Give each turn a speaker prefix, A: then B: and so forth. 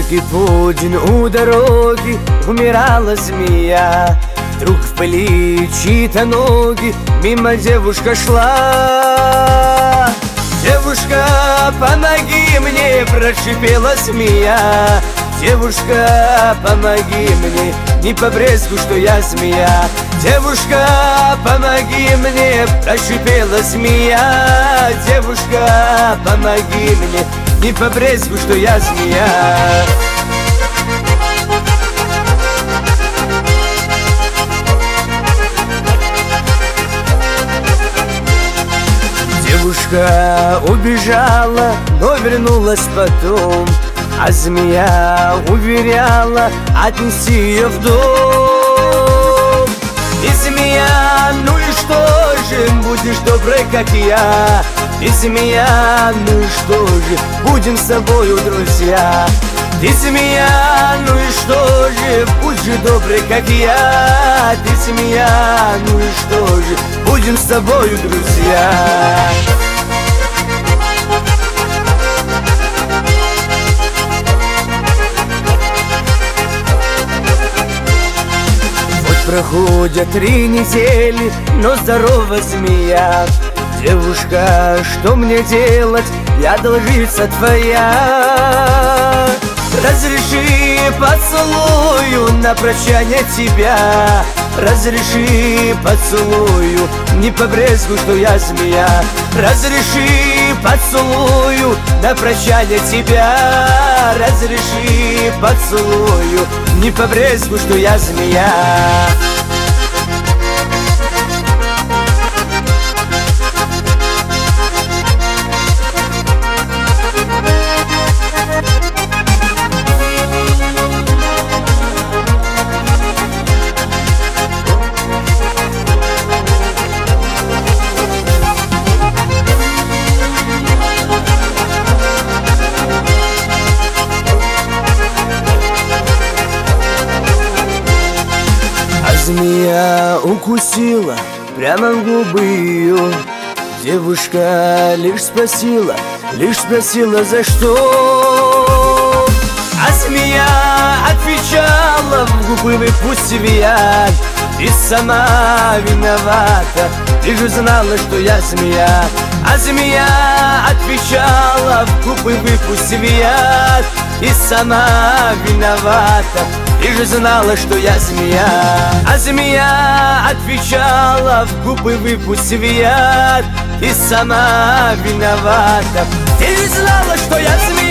A: Долгий путь у дороги, умирала змея. Вдруг в пыли чьи-то ноги, мимо девушка шла. Девушка, помоги мне, прошипела змея. Девушка, помоги мне, не побрезгуй, что я змея. Девушка, помоги мне, прошипела змея. Девушка, помоги мне, не побрезгуй, что я змея. Девушка убежала, но вернулась потом, а змея уверяла отнести ее в дом. И змея, ну и что же, будешь доброй, как я. И змея, ну и что же, будем с тобою друзья. Ты змея, ну и что же, будь же добрый, как я. Ты змея, ну и что же, будем с тобою друзья. Вот проходят 3 недели, но здорова змея. Девушка, что мне делать, я должница твоя. Разреши поцелую на прощание тебя. Разреши поцелую, не побрезгуй, что я змея. Разреши поцелую на прощание тебя. Разреши поцелую, не побрезгуй, что я змея. Змея укусила прямо в губы ее. Девушка лишь спросила за что. А змея отвечала в губы, выпустив яд. Ты сама виновата, ты же знала, что я змея. А змея отвечала в губы, выпустив яд. Ты сама виновата, ты же знала, что я змея. А змея отвечала в губы, выпустив яд. Ты сама виновата, ты же знала, что я змея.